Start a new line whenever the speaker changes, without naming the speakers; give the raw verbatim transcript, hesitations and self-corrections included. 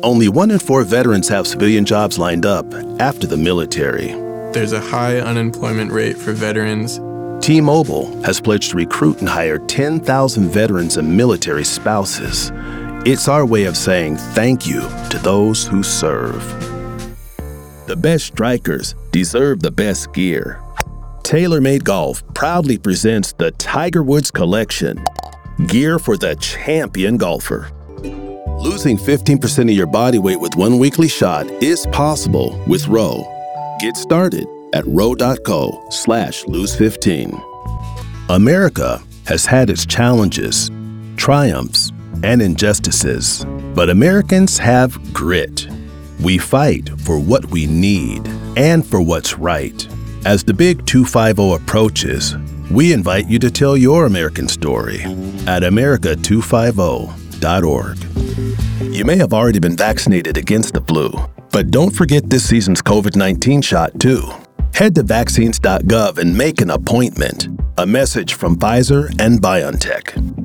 Only one in four veterans have civilian jobs lined up after the military.
There's a high unemployment rate for veterans.
T-Mobile has pledged to recruit and hire ten thousand veterans and military spouses. It's our way of saying thank you to those who serve. The best strikers deserve the best gear. TaylorMade Golf proudly presents the Tiger Woods Collection, gear for the champion golfer. Losing fifteen percent of your body weight with one weekly shot is possible with Row. Get started at row.co slash lose 15. America has had its challenges, triumphs, and injustices, but Americans have grit. We fight for what we need and for what's right. As the big two fifty approaches, we invite you to tell your American story at america two fifty dot org. You may have already been vaccinated against the flu, but don't forget this season's covid nineteen shot too. Head to vaccines dot gov and make an appointment. A message from Pfizer and BioNTech.